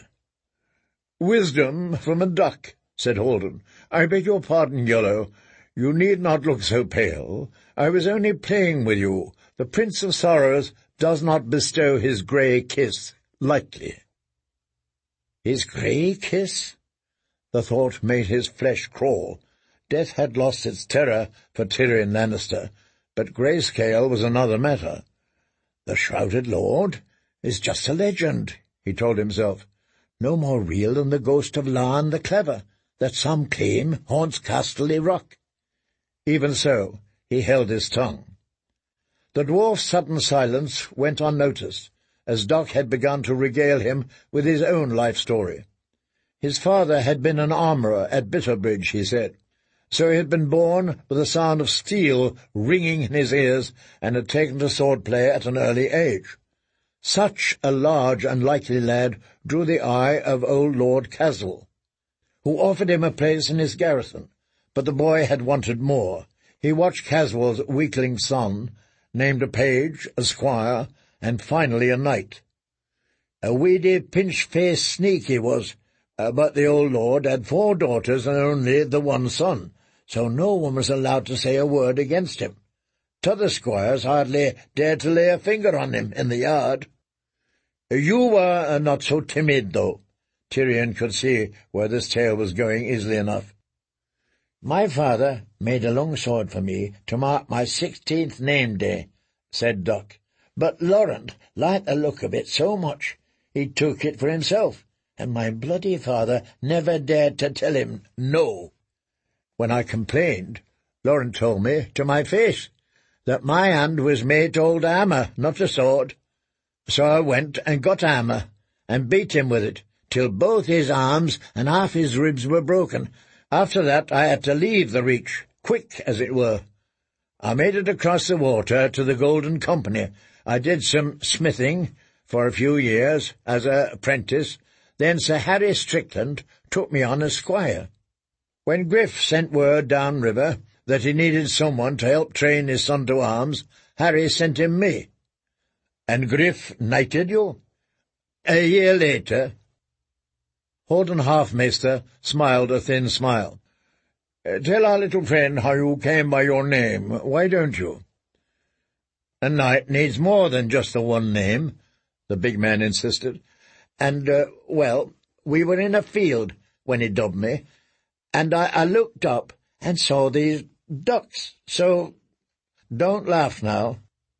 "Wisdom from a duck," said Holden. "I beg your pardon, Iolo. You need not look so pale. I was only playing with you. The Prince of Sorrows does not bestow his grey kiss lightly." His grey kiss? The thought made his flesh crawl. Death had lost its terror for Tyrion Lannister, but Greyscale was another matter. "The Shrouded Lord is just a legend," he told himself. "No more real than the ghost of Lan the Clever, that some claim haunts Casterly Rock." Even so, he held his tongue. The dwarf's sudden silence went unnoticed, as Duck had begun to regale him with his own life story. His father had been an armourer at Bitterbridge, he said, so he had been born with the sound of steel ringing in his ears and had taken to sword-play at an early age. Such a large and likely lad drew the eye of old Lord Caswell, who offered him a place in his garrison, but the boy had wanted more. He watched Caswell's weakling son, named a page, a squire, and finally a knight. A weedy, pinch-faced sneak he was, uh, but the old lord had four daughters and only the one son, so no one was allowed to say a word against him. T'other squires hardly dared to lay a finger on him in the yard. You were uh, not so timid, though. Tyrion could see where this tale was going easily enough. "My father made a long sword for me to mark my sixteenth name-day," said Duck. "But Laurent liked the look of it so much he took it for himself, and my bloody father never dared to tell him no. When I complained, Laurent told me to my face that my hand was made to hold a hammer, not a sword. So I went and got a hammer and beat him with it, till both his arms and half his ribs were broken. After that I had to leave the Reach, quick as it were. I made it across the water to the Golden Company. I did some smithing for a few years as an apprentice. Then Sir Harry Strickland took me on as squire. When Griff sent word down river that he needed someone to help train his son to arms, Harry sent him me." "And Griff knighted you?" "A year later." Holden Half-Maester smiled a thin smile. "Tell our little friend how you came by your name, why don't you?" "A knight needs more than just the one name," the big man insisted. "And, uh, well, we were in a field when he dubbed me, and I, I looked up and saw these ducks, so don't laugh now."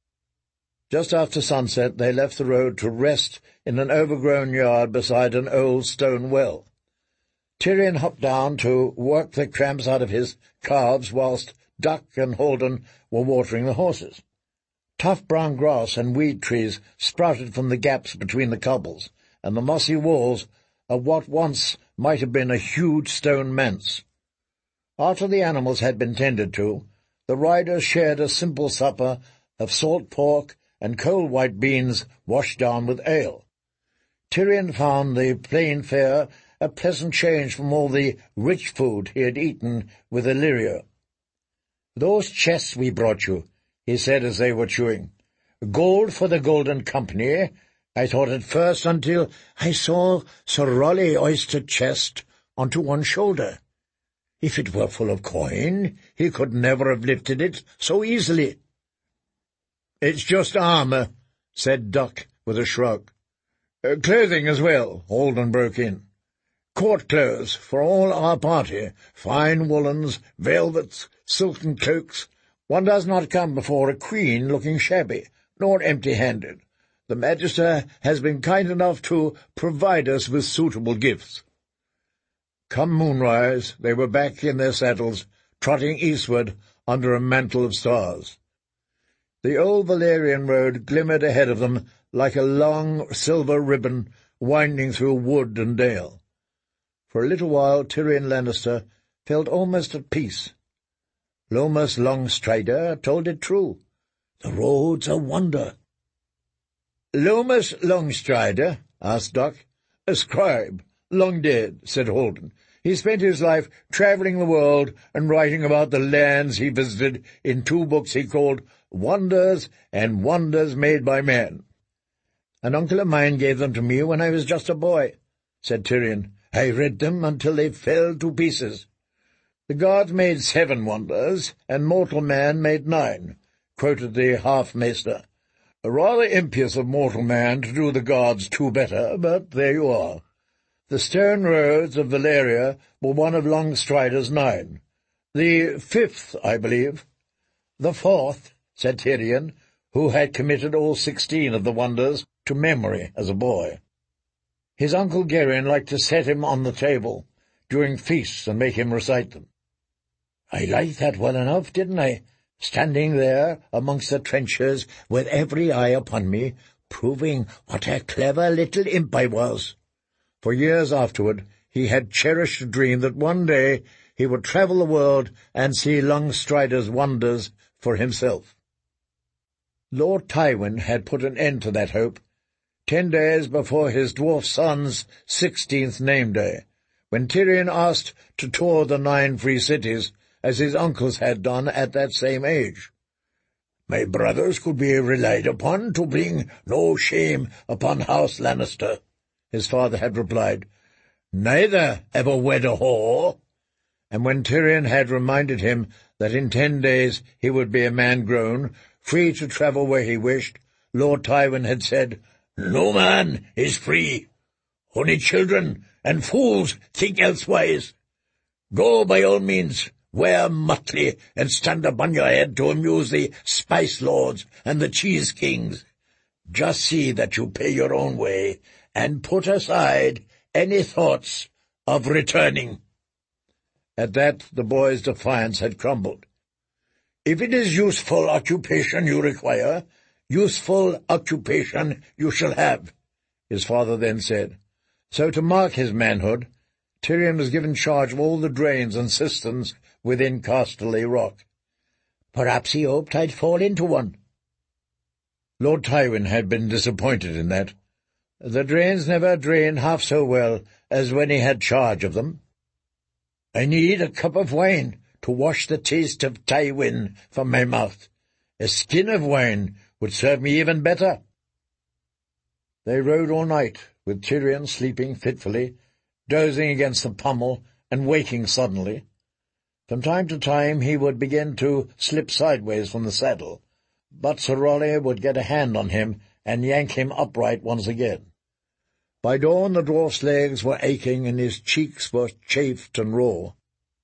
Just after sunset they left the road to rest in an overgrown yard beside an old stone well. Tyrion hopped down to work the cramps out of his calves whilst Duck and Holden were watering the horses. Tough brown grass and weed trees sprouted from the gaps between the cobbles, and the mossy walls of what once might have been a huge stone manse. After the animals had been tended to, the riders shared a simple supper of salt pork and cold white beans washed down with ale. Tyrion found the plain fare a pleasant change from all the rich food he had eaten with Illyrio. "Those chests we brought you," he said as they were chewing. "Gold for the Golden Company, I thought at first, until I saw Sir Raleigh hoist a chest onto one shoulder. If it were full of coin, he could never have lifted it so easily." "It's just armour," said Duck with a shrug. Uh, "Clothing as well," Alden broke in. "Court clothes for all our party, fine woolens, velvets, silken cloaks. One does not come before a queen looking shabby, nor empty-handed. The Magister has been kind enough to provide us with suitable gifts." Come moonrise, they were back in their saddles, trotting eastward under a mantle of stars. The old Valerian road glimmered ahead of them like a long silver ribbon winding through wood and dale. For a little while Tyrion Lannister felt almost at peace. Lomas Longstrider told it true. The road's a wonder. "Lomas Longstrider?" asked Duck. "A scribe, long dead," said Holden. "He spent his life travelling the world and writing about the lands he visited in two books he called Wonders and Wonders Made by Man." "An uncle of mine gave them to me when I was just a boy," said Tyrion. "I read them until they fell to pieces." "The gods made seven wonders, and mortal man made nine," quoted the half-maester. "Rather impious of mortal man to do the gods two better, but there you are. The stone roads of Valeria were one of Longstrider's nine. The fifth, I believe." "The fourth," said Tyrion, who had committed all sixteen of the wonders to memory as a boy. His uncle Geryon liked to set him on the table during feasts and make him recite them. "I liked that well enough, didn't I? Standing there amongst the trenches with every eye upon me, proving what a clever little imp I was." For years afterward he had cherished a dream that one day he would travel the world and see Longstrider's wonders for himself. Lord Tywin had put an end to that hope ten days before his dwarf son's sixteenth name-day, when Tyrion asked to tour the nine free cities, as his uncles had done at that same age. "My brothers could be relied upon to bring no shame upon House Lannister," his father had replied. "Neither ever wed a whore." And when Tyrion had reminded him that in ten days he would be a man grown, free to travel where he wished, Lord Tywin had said, "No man is free. Only children and fools think elsewise. Go by all means, wear motley, and stand upon your head to amuse the spice lords and the cheese kings. Just see that you pay your own way, and put aside any thoughts of returning." At that the boy's defiance had crumbled. "If it is useful occupation you require, useful occupation you shall have," his father then said. So to mark his manhood, Tyrion was given charge of all the drains and cisterns within Casterly Rock. "Perhaps he hoped I'd fall into one." Lord Tywin had been disappointed in that. The drains never drained half so well as when he had charge of them. "I need a cup of wine to wash the taste of Tywin from my mouth. A skin of wine would serve me even better." They rode all night, with Tyrion sleeping fitfully, dozing against the pommel and waking suddenly. From time to time he would begin to slip sideways from the saddle, but Sir Raleigh would get a hand on him and yank him upright once again. By dawn the dwarf's legs were aching and his cheeks were chafed and raw.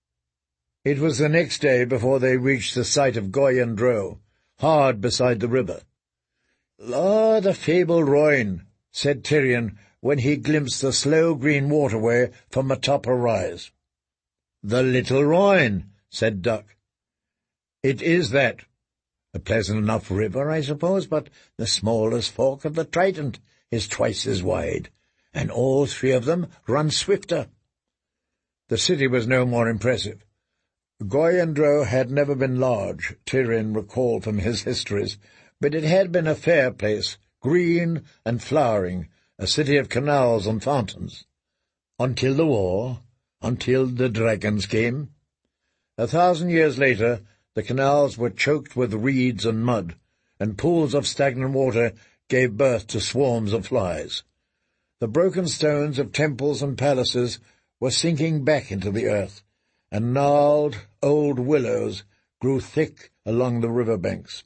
It was the next day before they reached the site of Goyen Dro, hard beside the river. "Ah, the fabled Royne," said Tyrion, when he glimpsed the slow green waterway from atop a rise. "The little Royne," said Duck. "It is that. A pleasant enough river, I suppose, but the smallest fork of the Trident is twice as wide, and all three of them run swifter. The city was no more impressive. Goyandro had never been large, Tyrion recalled from his histories, but it had been a fair place, green and flowering, a city of canals and fountains. Until the war, until the dragons came. A thousand years later, the canals were choked with reeds and mud, and pools of stagnant water gave birth to swarms of flies. The broken stones of temples and palaces were sinking back into the earth, and gnarled old willows grew thick along the river banks.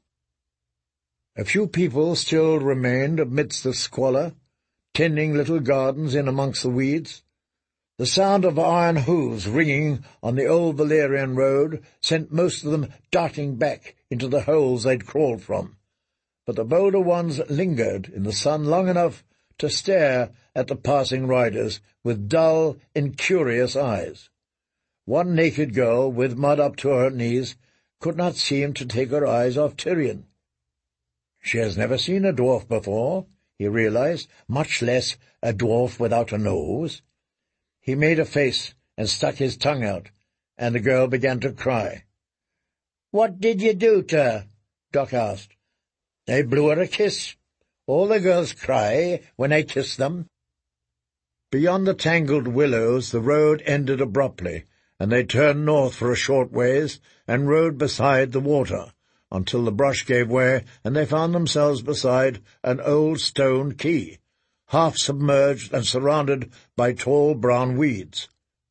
A few people still remained amidst the squalor, tending little gardens in amongst the weeds. The sound of iron hoofs ringing on the old Valerian road sent most of them darting back into the holes they'd crawled from, but the bolder ones lingered in the sun long enough to stare at the passing riders with dull, incurious eyes. One naked girl, with mud up to her knees, could not seem to take her eyes off Tyrion. She has never seen a dwarf before, he realized, much less a dwarf without a nose. He made a face and stuck his tongue out, and the girl began to cry. "What did you do to her?" Doc asked. "I blew her a kiss. All the girls cry when I kiss them." Beyond the tangled willows the road ended abruptly, and they turned north for a short ways and rode beside the water, until the brush gave way and they found themselves beside an old stone quay, half submerged and surrounded by tall brown weeds.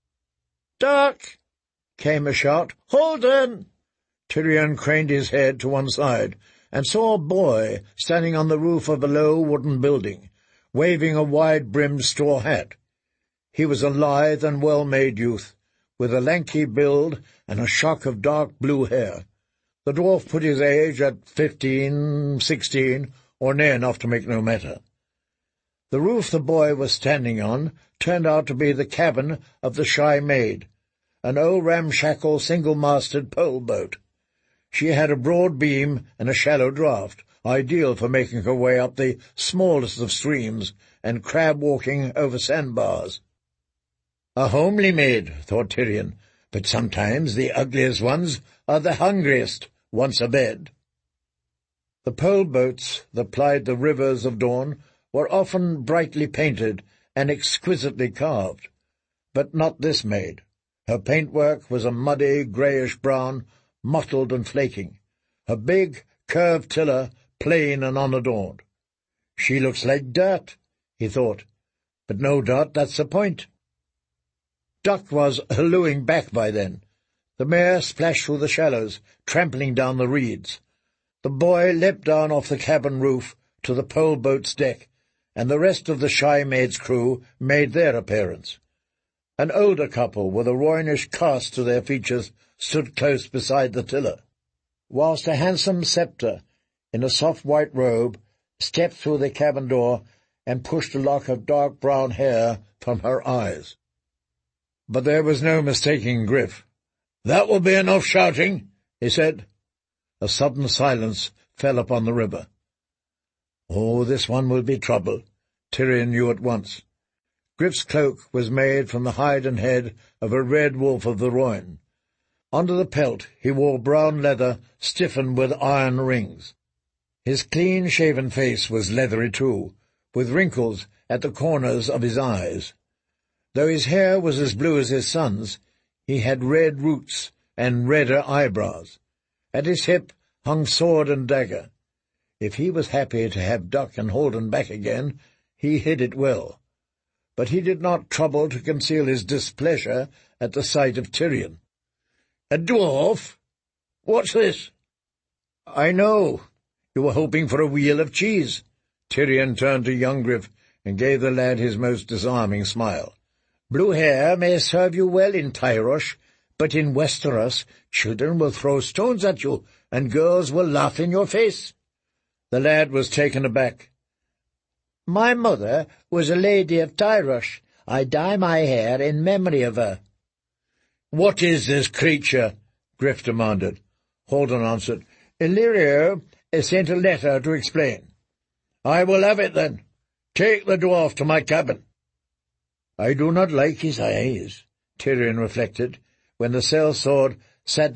"Doc!" came a shout. "Holden!" Tyrion craned his head to one side and saw a boy standing on the roof of a low wooden building, waving a wide-brimmed straw hat. He was a lithe and well-made youth, with a lanky build and a shock of dark blue hair. The dwarf put his age at fifteen, sixteen, or near enough to make no matter. The roof the boy was standing on turned out to be the cabin of the Shy Maid, an old ramshackle single-masted pole boat. She had a broad beam and a shallow draught, ideal for making her way up the smallest of streams and crab-walking over sandbars. A homely maid, thought Tyrion, but sometimes the ugliest ones are the hungriest, once abed. The pole boats that plied the rivers of Dawn were often brightly painted and exquisitely carved, but not this maid. Her paintwork was a muddy, greyish-brown, mottled and flaking, her big, curved tiller plain and unadorned. "She looks like dirt," he thought, "but no doubt that's the point." Duck was hallooing back by then. The mare splashed through the shallows, trampling down the reeds. The boy leapt down off the cabin roof to the pole boat's deck, and the rest of the Shy Maid's crew made their appearance. An older couple with a Roynish cast to their features stood close beside the tiller, whilst a handsome sceptre, in a soft white robe, stepped through the cabin door and pushed a lock of dark brown hair from her eyes. But there was no mistaking Griff. "That will be enough shouting," he said. A sudden silence fell upon the river. Oh, this one will be trouble, Tyrion knew at once. Griff's cloak was made from the hide and head of a red wolf of the Rhoyne. Under the pelt he wore brown leather stiffened with iron rings. His clean-shaven face was leathery too, with wrinkles at the corners of his eyes. Though his hair was as blue as his son's, he had red roots and redder eyebrows. At his hip hung sword and dagger. If he was happy to have Duck and Holden back again, he hid it well. But he did not trouble to conceal his displeasure at the sight of Tyrion. "A dwarf? What's this?" "I know. You were hoping for a wheel of cheese." Tyrion turned to young Griff and gave the lad his most disarming smile. "Blue hair may serve you well in Tyrosh, but in Westeros children will throw stones at you, and girls will laugh in your face." The lad was taken aback. "My mother was a lady of Tyrosh. I dye my hair in memory of her." "What is this creature?" Griff demanded. Holden answered, Illyrio sent a letter to explain. "I will have it, then. Take the dwarf to my cabin." "I do not like his eyes," Tyrion reflected, when the sellsword sat